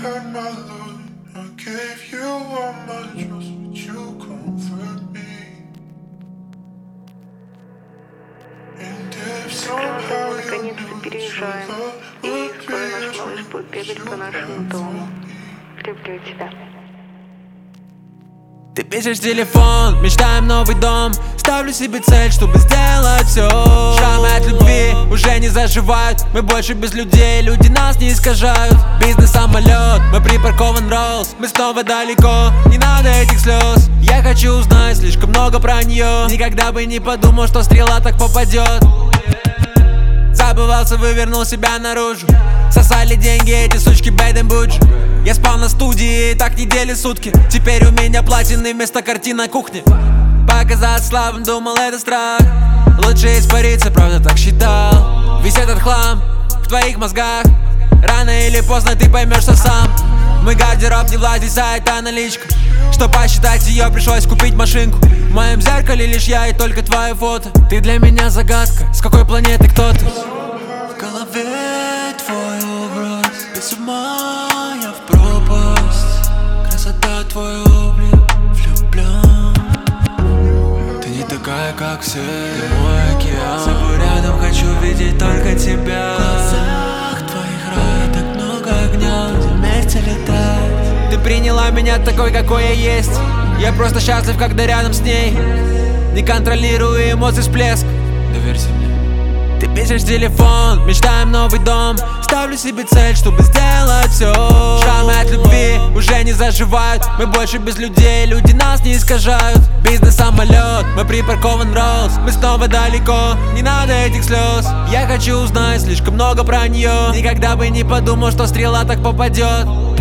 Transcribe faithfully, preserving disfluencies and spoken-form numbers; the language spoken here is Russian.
had my look, I gave you all my trust, but you comfort me. And if somehow you Наконец-то переезжаем, и скоро наш малыш будет бегать по нашему дому. Люблю тебя. Ты пишешь телефон, мечтаем новый дом. Ставлю себе цель, чтобы сделать все. Шрамы от любви уже не заживают. Мы больше без людей, люди нас не искажают. Бизнес-самолет, мы припаркован Роллс. Мы снова далеко, не надо этих слез. Я хочу узнать слишком много про нее. Никогда бы не подумал, что стрела так попадет. Забывался, вывернул себя наружу. Сосали деньги эти сучки Бейден-Будж. Я спал на студии, так недели сутки. Теперь у меня платины вместо картин на кухне. Показаться слабым, думал, это страх. Лучше испариться, правда так считал. Весь этот хлам в твоих мозгах. Рано или поздно ты поймешь, что сам. Мой гардероб не влазит, за это наличка. Чтоб посчитать ее, пришлось купить машинку. В моем зеркале лишь я и только твое фото. Ты для меня загадка, с какой планеты кто ты? В голове твой образ, без ума я в пропасть. Красота твой облик, влюблен. Ты не такая, как все, ты мой океан. С собой рядом хочу видеть только тебя. В глазах твоих рай, так много огня, вместе летать. Ты приняла меня такой, какой я есть. Я просто счастлив, когда рядом с ней. Не контролирую эмоций всплеск. Доверься мне. Ты пишешь телефон, мечтаем новый дом. Ставлю себе цель, чтобы сделать все. Шрамы от любви уже не заживают. Мы больше без людей, люди нас не искажают. Бизнес-самолет, мы припаркован Роллс. Мы снова далеко, не надо этих слез. Я хочу узнать слишком много про нее. Никогда бы не подумал, что стрела так попадет.